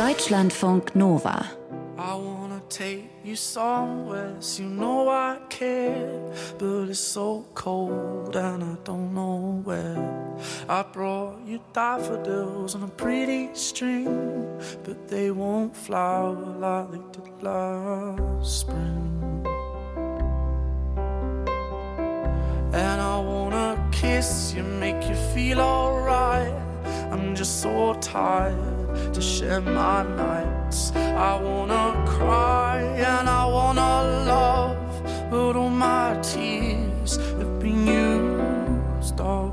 Deutschlandfunk Nova. I wanna take you somewhere, you know I care, but it's so cold and I don't know where. I brought you daffodils on a pretty string, but they won't flower like they did last spring. And I wanna kiss you, make you feel alright. I'm just so tired to share my nights. I wanna cry and I wanna love, but all my tears have been used up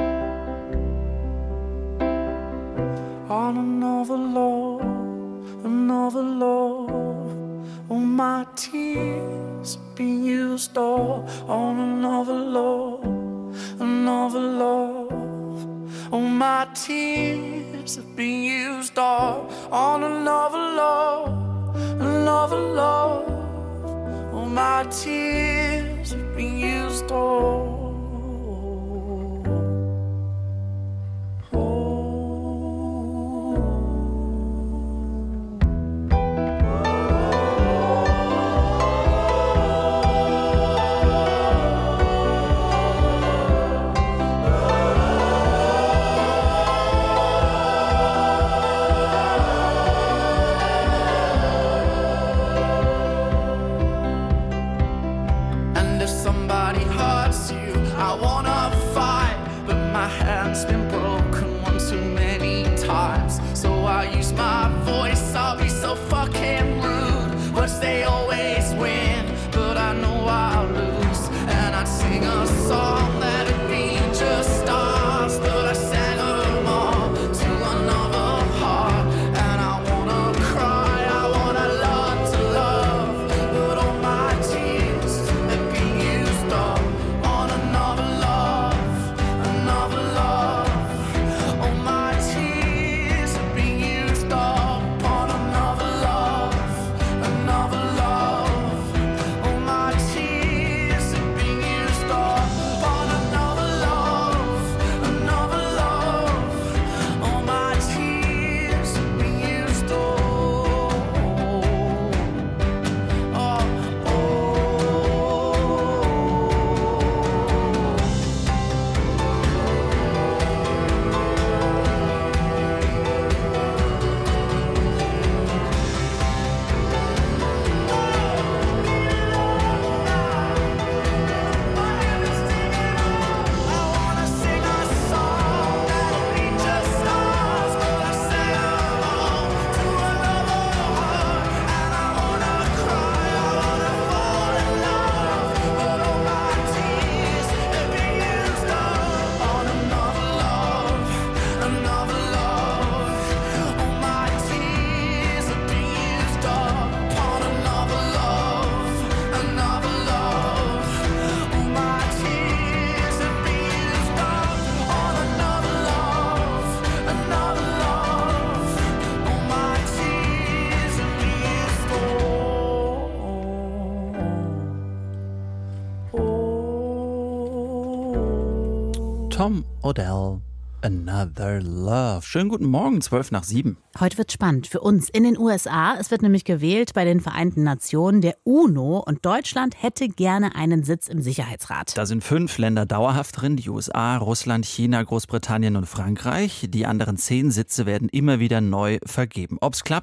on another love, another love. All my tears have been used up on another love, another love. All my tears have been used up on another love, another love. All my tears have been used up. They always win, but I know I'll lose. And I'd sing a song that'd be just stars, but I sang them all to another heart. And I wanna cry, I wanna learn to love, but all my tears have been used up on another love, another love. All my tears have been used up on another love, another love. All my tears have been used up on another love, another love. All my tears have been used up. Tom Odell, Another Love. Schönen guten Morgen, 6:55. Heute wird spannend für uns in den USA. Es wird nämlich gewählt bei den Vereinten Nationen, der UNO. Und Deutschland hätte gerne einen Sitz im Sicherheitsrat. Da sind 5 Länder dauerhaft drin, die USA, Russland, China, Großbritannien und Frankreich. Die anderen 10 Sitze werden immer wieder neu vergeben. Ob es klappt,